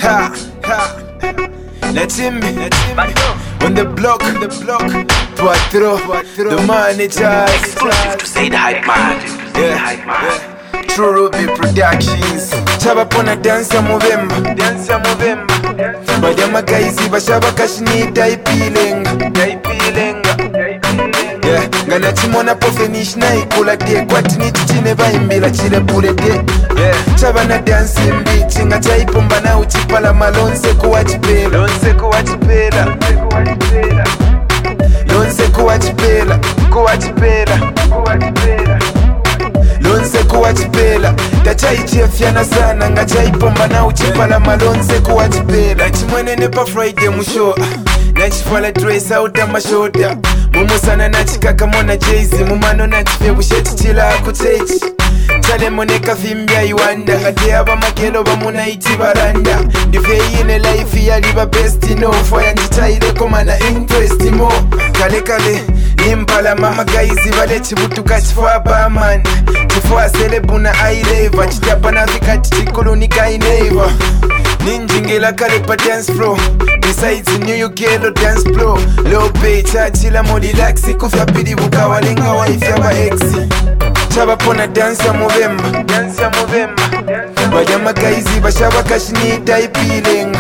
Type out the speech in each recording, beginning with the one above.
Ha, ha. Let him on the block, Patro, the manager. Exclusive to say the hype man. Yeah. True Ruby Productions. Chaba pona dance ya Movember. Bajama kaizi bashaba kashini daipilenga. Yeah, ngana chimona po finish na ikula de kwati ni chichine baimbila chile pule de. Yeah, chaba na dance mbichi nga chaipomba na uchipala malonse kuwachipela. Lonse kuwachipela tachaichiefyana sana nga chaipomba na uchipala malonse kuwachipela chimwene nepa Friday mushoa nachifala trace auta mashoda mumusana nachikaka mona Jay-Z mumano nachife bushechichila akutechi chalemoneka fimbya iwanda ngate aba makelo bamunaiti baranda ndiveyine life yaliba best enough yanjitaileko mana interest mo kale nimpala mama gaizi bale chibutuka chifwa baman chifwa selebuna aileva chitapa na vikati chikulu nikaineva ninjingela kale pa dance floor besides New York yellow dance floor low pay chachila mo relax kufya pidi bukawalenga wife yaba exi chaba pona dance ya Movember bajama kaizi bashaba kashini daipilenga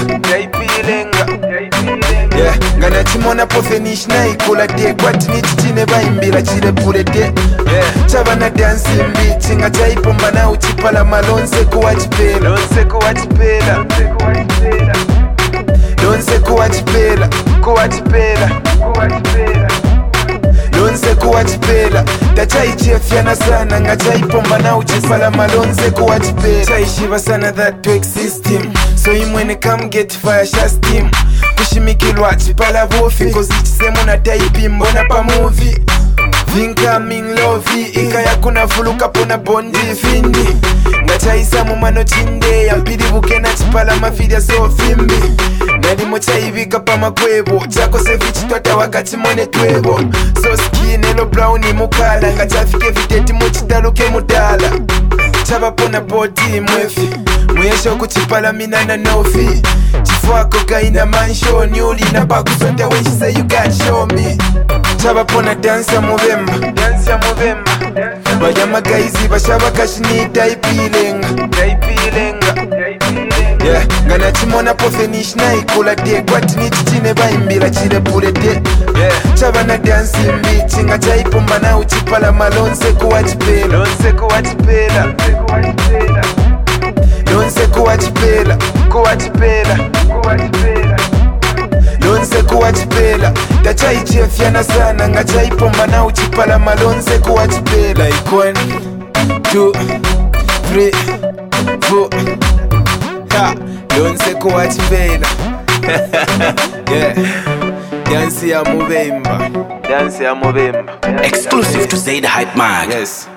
yeah, ngana chimona po finish na ikula de kwati ni chichine baimbila chile pule de yeah, chaba na dance mbichi nga chaipomba na uchipala malonse kuwachipela lonse kuwachipela tachaichiefyana sana nga chaipomba na uchipala malonse kuwachipela chaishiva sana that twig system so imwene come get fire sha steam kushimikilwa chipala vofi kozichisemuna na taipi mbona pa movie Incoming love ikaya kuna fuluka pona bondi findi nga chaisa mumano chinde yampidi bukena chipala mafidya so fimbi nalimo chaivika pa makwebo chako sevichitwata wakati mone twebo so skin elo brown mukala nga chafike viteti muchitaluke mudala chaba pona body mwefi muyesho kuchipala minana nofi chifwako kaina manshoni ulina pakusonta when she say you got show me chaba pona dance ya Movember bajama kaizi bashaba kashini daipilenga yeah, ngana chimona po finish na ikula de kwati ni chichine baimbila chile pule de yeah, chaba na dance mbichi nga chaipomba na uchipala malonse kuwachipela lonse kuwachipela tachaichiefyana sana nga chaipomba na uchipala malonse kuwachipela like 1, 2, 3, 4 ha lonse kuwachipela yeah, dance ya Movember Exclusive to say the hype man. yes.